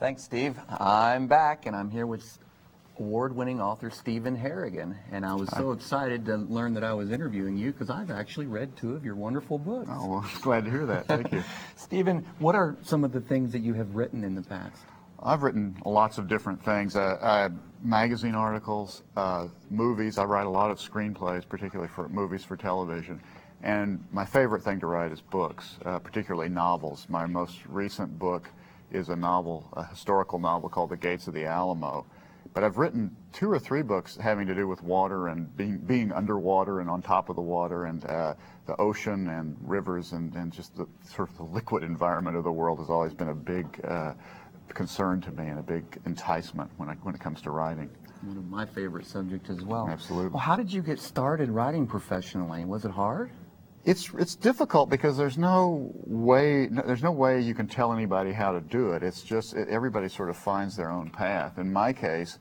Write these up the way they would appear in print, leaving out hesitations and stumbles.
Thanks, Steve. I'm back, and I'm here with award-winning author Stephen Harrigan. And I was so excited to learn that I was interviewing you because I've actually read 2 of your wonderful books. Oh, well, glad to hear that. Thank you. Stephen, what are some of the things that you have written in the past? I've written lots of different things. Magazine articles, movies. I write a lot of screenplays, particularly for movies for television. And my favorite thing to write is books, particularly novels. My most recent book is a historical novel called The Gates of the Alamo. But I've written 2 or 3 books having to do with water and being underwater and on top of the water and the ocean and rivers and just the sort of the liquid environment of the world has always been a big concern to me and a big enticement when it comes to writing. One of my favorite subjects as well. Absolutely. Well, how did you get started writing professionally? Was it hard? It's difficult because there's no way you can tell anybody how to do it. It's just everybody sort of finds their own path. In my case,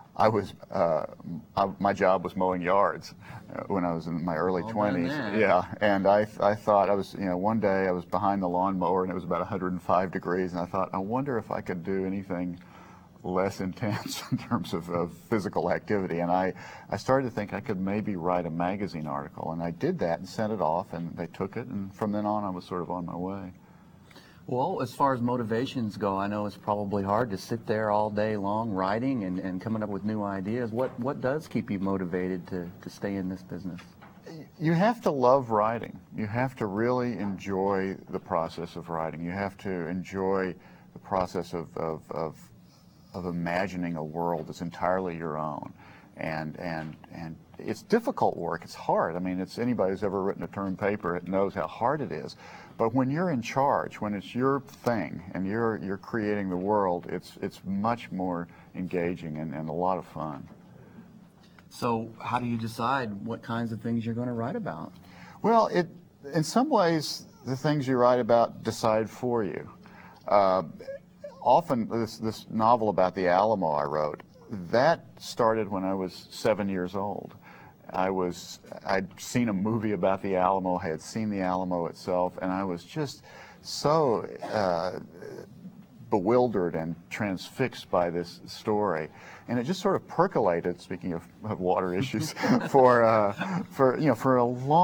my job was mowing yards when I was in my early 20s. Yeah, and I thought one day I was behind the lawnmower and it was about 105 degrees, and I thought, I wonder if I could do anything less intense in terms of physical activity. And I started to think I could maybe write a magazine article, and I did that and sent it off, and they took it, and from then on I was sort of on my way. Well, as far as motivations go, I know it's probably hard to sit there all day long writing and coming up with new ideas. What does keep you motivated to stay in this business? You have to love writing. You have to really enjoy the process of writing. You have to enjoy the process of imagining a world that's entirely your own, and it's difficult work. It's hard. I mean, anybody who's ever written a term paper, it knows how hard it is. But when you're in charge, when it's your thing and you're creating the world, it's much more engaging and a lot of fun. So how do you decide what kinds of things you're going to write about? Well, in some ways, the things you write about decide for you. Often, this novel about the Alamo I wrote, that started when I was 7 years old. I'd seen a movie about the Alamo, I had seen the Alamo itself, and I was just so bewildered and transfixed by this story. And it just sort of percolated, speaking of water issues, for a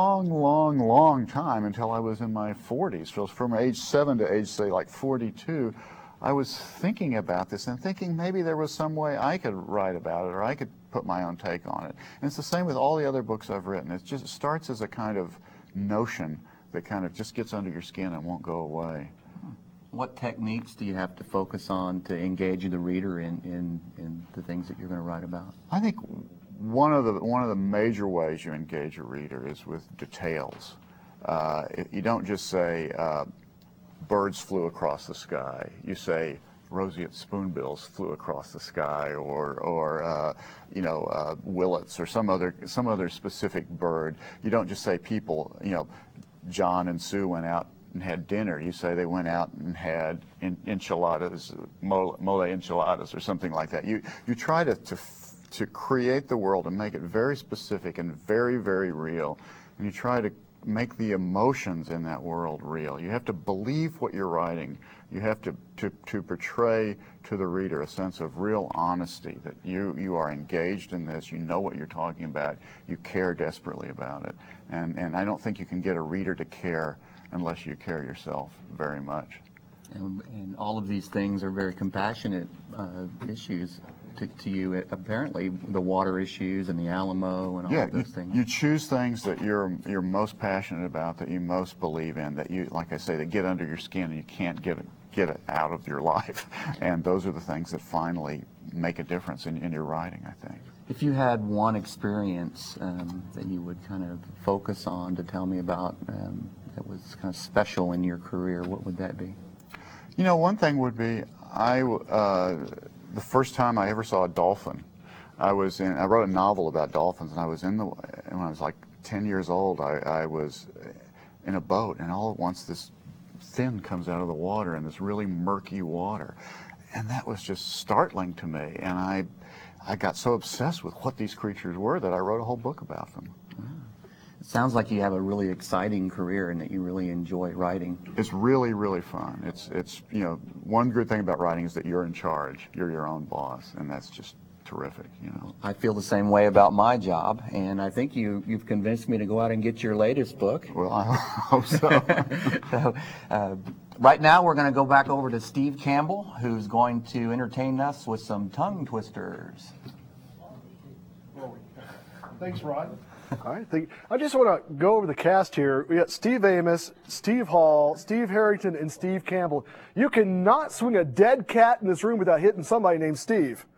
long time until I was in my 40s. So from age 7 to age, say, like 42, I was thinking about this and thinking maybe there was some way I could write about it or I could put my own take on it. And it's the same with all the other books I've written. It starts as a kind of notion that kind of just gets under your skin and won't go away. What techniques do you have to focus on to engage the reader in the things that you're going to write about? I think one of the major ways you engage a reader is with details. You don't just say, birds flew across the sky. You say roseate spoonbills flew across the sky, or willets, or some other specific bird. You don't just say people. John and Sue went out and had dinner. You say they went out and had enchiladas, mole enchiladas, or something like that. You try to create the world and make it very specific and very, very real, and you try to make the emotions in that world real. You have to believe what you're writing. You have to portray to the reader a sense of real honesty, that you are engaged in this, you know what you're talking about, you care desperately about it. And I don't think you can get a reader to care unless you care yourself very much. And all of these things are very compassionate issues to you, apparently, the water issues and the Alamo and all of those things. You choose things that you're most passionate about, that you most believe in, that you, like I say, that get under your skin and you can't get it out of your life. And those are the things that finally make a difference in your writing, I think. If you had one experience that you would kind of focus on to tell me about that was kind of special in your career, what would that be? One thing would be the first time I ever saw a dolphin. I wrote a novel about dolphins, and when I was like 10 years old, I was in a boat, and all at once this fin comes out of the water in this really murky water. And that was just startling to me, and I got so obsessed with what these creatures were that I wrote a whole book about them. It sounds like you have a really exciting career and that you really enjoy writing. It's really, really fun. It's one good thing about writing is that you're in charge. You're your own boss, and that's just terrific. I feel the same way about my job, and I think you've convinced me to go out and get your latest book. Well, I hope so. So, right now we're going to go back over to Steve Campbell, who's going to entertain us with some tongue twisters. Thanks, Rod. All right, I just want to go over the cast here. We got Steve Amos, Steve Hall, Steve Harrington, and Steve Campbell. You cannot swing a dead cat in this room without hitting somebody named Steve.